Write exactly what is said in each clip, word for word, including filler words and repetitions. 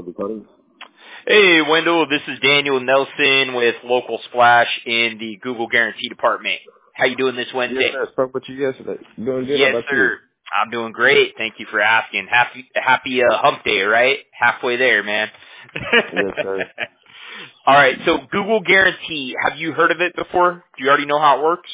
recording. Hey, Wendell, this is Daniel Nelson with Local Splash in the Google Guarantee Department. How you doing this Wednesday? Yes, sir. I spoke with you yesterday. Doing good. How Yes, about you? sir. I'm doing great. Thank you for asking. Happy happy uh, hump day, right? Halfway there, man. Yes, sir. All right, so Google Guarantee, have you heard of it before? Do you already know how it works?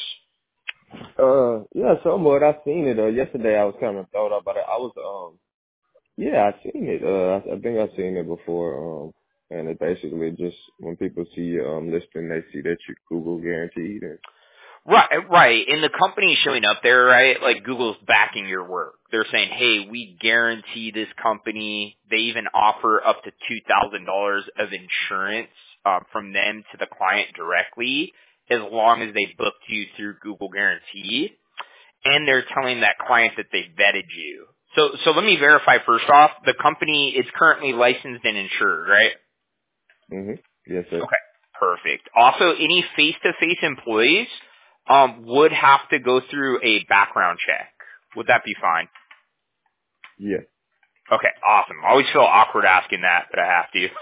Uh, yeah, somewhat. I seen it. Uh, yesterday I was kind of thought about it. I was, um, yeah, I seen it. Uh, I, I think I've seen it before. Um, and it basically just when people see your um listing, they see that you Google guaranteed. And Right, right. And the company showing up there, right? Like Google's backing your work. They're saying, "Hey, we guarantee this company." They even offer up to two thousand dollars of insurance um, from them to the client directly, as long as they booked you through Google Guarantee. And they're telling that client that they vetted you. So, so let me verify first off. The company is currently licensed and insured, right? mhm, yes, sir. Okay, perfect. Also, any face-to-face employees um, would have to go through a background check. Would that be fine? Yeah. Okay, awesome. I always feel awkward asking that, but I have to.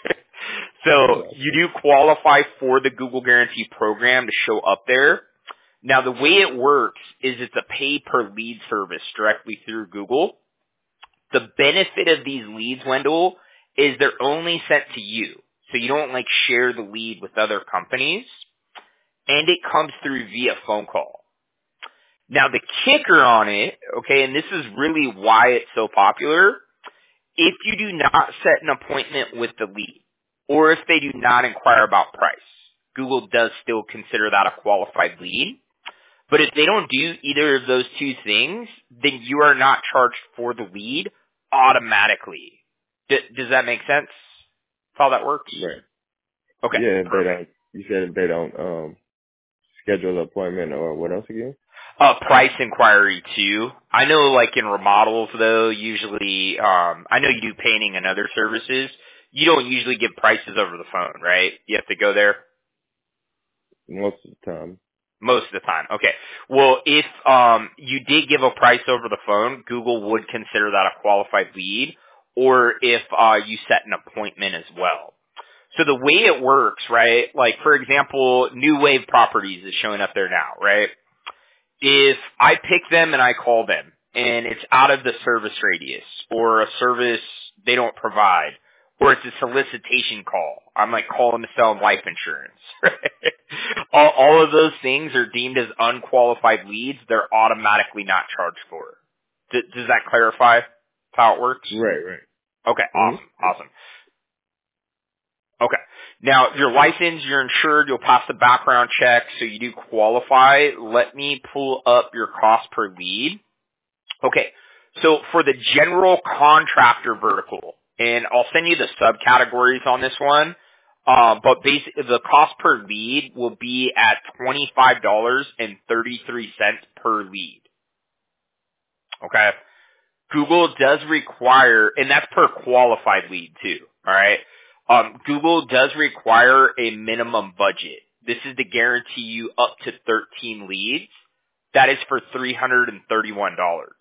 So Yeah. you do qualify for the Google Guarantee program to show up there. Now, the way it works is it's a pay-per-lead service directly through Google. The benefit of these leads, Wendell, is they're only sent to you. So you don't like share the lead with other companies. And it comes through via phone call. Now the kicker on it, okay, and this is really why it's so popular, if you do not set an appointment with the lead, or if they do not inquire about price, Google does still consider that a qualified lead. But if they don't do either of those two things, then you are not charged for the lead automatically. D- does that make sense? How that works? Right. Okay, Yeah. If they perfect. don't, you said if they don't um schedule an appointment or what else again? Uh, price inquiry too. I know like in remodels though, usually, um, I know you do painting and other services. You don't usually give prices over the phone, right? You have to go there Most of the time. most of the time. Okay. Well, if, um, you did give a price over the phone, Google would consider that a qualified lead, or if, uh, you set an appointment as well. So the way it works, right? Like for example, New Wave Properties is showing up there now, right? If I pick them and I call them and it's out of the service radius or a service they don't provide or it's a solicitation call, I'm like calling to sell life insurance. all, all of those things are deemed as unqualified leads. They're automatically not charged for. D- does that clarify how it works? Right. Right. Okay, Mhm. awesome, awesome. Okay. Now, you're licensed, you're insured, you'll pass the background check, so you do qualify. Let me pull up your cost per lead. Okay. So for the general contractor vertical, and I'll send you the subcategories on this one, uh, but basically the cost per lead will be at twenty-five dollars and thirty-three cents per lead. Okay. Google does require, and that's per qualified lead too, alright? Um, Google does require a minimum budget. This is to guarantee you up to thirteen leads. That is for three hundred thirty-one dollars.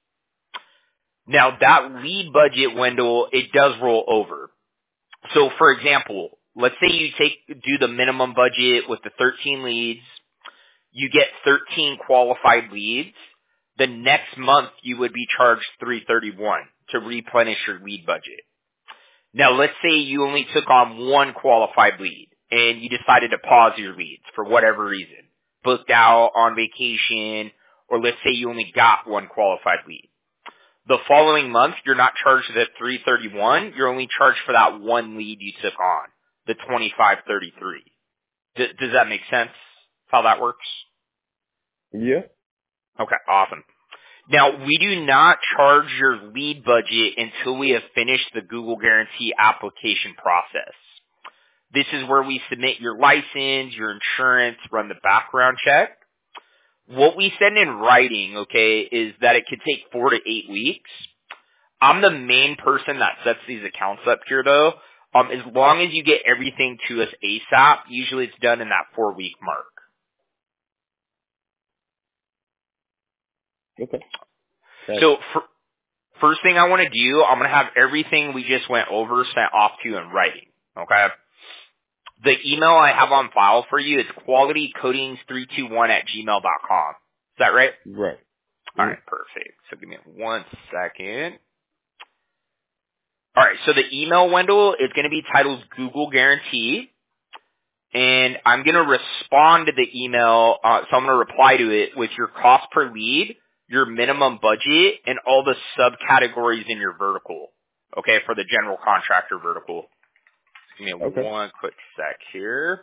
Now that lead budget, Wendell, it does roll over. So for example, let's say you take, do the minimum budget with the thirteen leads, you get thirteen qualified leads. The next month you would be charged three hundred thirty-one dollars to replenish your lead budget. Now let's say you only took on one qualified lead and you decided to pause your leads for whatever reason. Booked out, on vacation, or let's say you only got one qualified lead. The following month you're not charged the three hundred thirty-one dollars, you're only charged for that one lead you took on, the twenty-five thirty-three. D- does that make sense how that works? Yeah. Okay, awesome. Now, we do not charge your lead budget until we have finished the Google Guarantee application process. This is where we submit your license, your insurance, run the background check. What we send in writing, okay, is that it could take four to eight weeks. I'm the main person that sets these accounts up here, though. Um, as long as you get everything to us ASAP, usually it's done in that four-week mark. Okay. Gotcha. So for first thing I want to do, I'm going to have everything we just went over sent off to you in writing. Okay? The email I have on file for you is quality coatings three two one at gmail dot com. Is that right? Right. All Mm-hmm. right, perfect. So give me one second. All right, so the email, Wendell, is going to be titled Google Guarantee, and I'm going to respond to the email, uh, so I'm going to reply to it with your cost per lead, your minimum budget, and all the subcategories in your vertical, okay, for the general contractor vertical. Give me Okay. one quick sec here.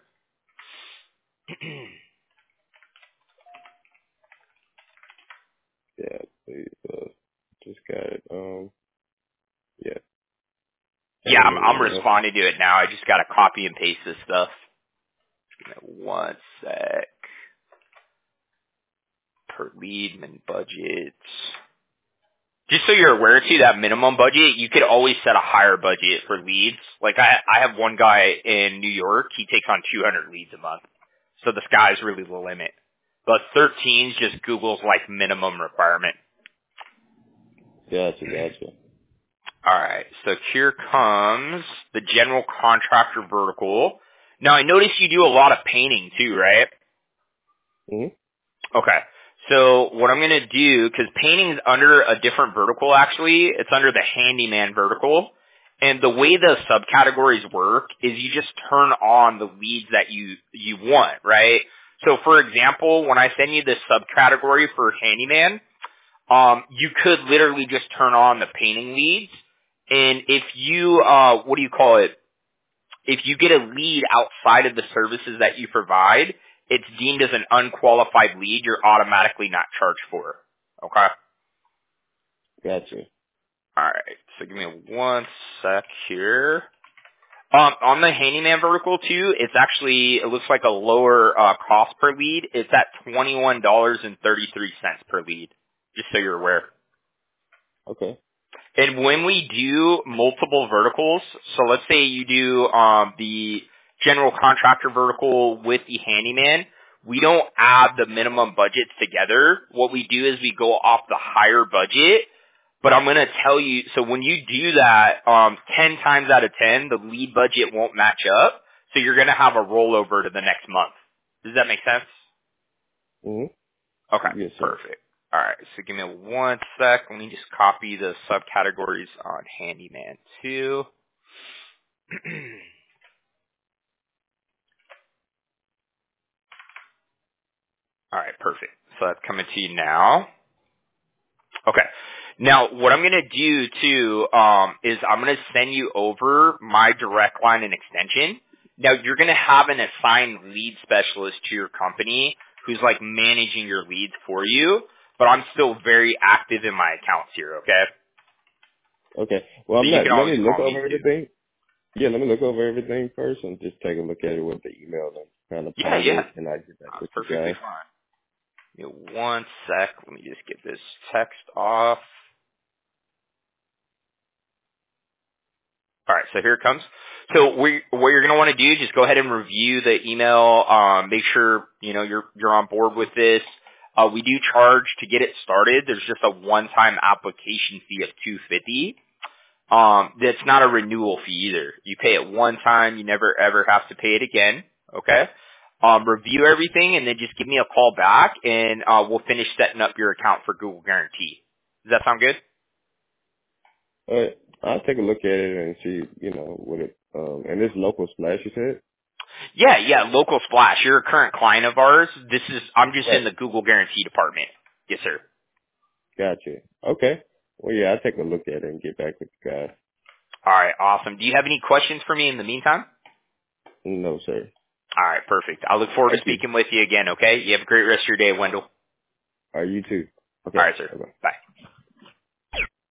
Yeah. Please, uh, just got it. Um. Yeah. Yeah, Send I'm, me I'm an email. responding to it now. I just got to copy and paste this stuff. Give me one sec. Per lead and budgets. Just so you're aware too, that minimum budget, you could always set a higher budget for leads. Like I, I have one guy in New York, he takes on two hundred leads a month. So the sky's really the limit. But thirteen is just Google's like minimum requirement. Gotcha. Gotcha. Alright, so here comes the general contractor vertical. Now I notice you do a lot of painting too, right? Mm-hmm. Okay. So what I'm going to do, because painting's under a different vertical actually, it's under the handyman vertical. And the way the subcategories work is you just turn on the leads that you, you want, right? So for example, when I send you this subcategory for handyman, um, you could literally just turn on the painting leads. And if you, uh, what do you call it? If you get a lead outside of the services that you provide, it's deemed as an unqualified lead. You're automatically not charged for it. Okay? Gotcha. Alright, so give me one sec here. Um, on the handyman vertical too, it's actually, it looks like a lower uh, cost per lead. It's at twenty-one dollars and thirty-three cents per lead, just so you're aware. Okay. And when we do multiple verticals, so let's say you do um, the general contractor vertical with the handyman, we don't add the minimum budgets together. What we do is we go off the higher budget. But I'm going to tell you, so when you do that, um, ten times out of ten, the lead budget won't match up. So you're going to have a rollover to the next month. Does that make sense? Mm-hmm. Okay, Yes, sir. perfect. All right, so give me one sec. Let me just copy the subcategories on Handyman too. All right, perfect. So that's coming to you now. Okay. Now, what I'm going to do too um, is I'm going to send you over my direct line and extension. Now, you're going to have an assigned lead specialist to your company who's like managing your leads for you, but I'm still very active in my accounts here, okay? Okay. Well, So I'm you not. can Let always me look call me over too. everything. Yeah, let me look over everything first and just take a look at it with the email and kind of Yeah, ponder yeah. it, and I get back That's with you perfectly guys. fine. Give me one sec. Let me just get this text off. All right, so here it comes. So we, what you're going to want to do is just go ahead and review the email. Um, make sure you know you're you're on board with this. Uh, we do charge to get it started. There's just a one-time application fee of two hundred fifty dollars. Um, that's not a renewal fee either. You pay it one time. You never ever have to pay it again. Okay. Um, review everything and then just give me a call back and uh, we'll finish setting up your account for Google Guarantee. Does that sound good? All right. I'll take a look at it and see, you know, what it. Um, and this local splash, you said. Yeah, yeah, local splash. You're a current client of ours. This is, I'm just in Right. the Google Guarantee department. Yes, sir. Gotcha. Okay. Well, yeah, I'll take a look at it and get back with you guys. All right, awesome. Do you have any questions for me in the meantime? No, sir. All right, perfect. I look forward to Thank you. speaking with you again, okay? You have a great rest of your day, Wendell. All right, you too. All Okay. right, sir. Bye-bye. Bye.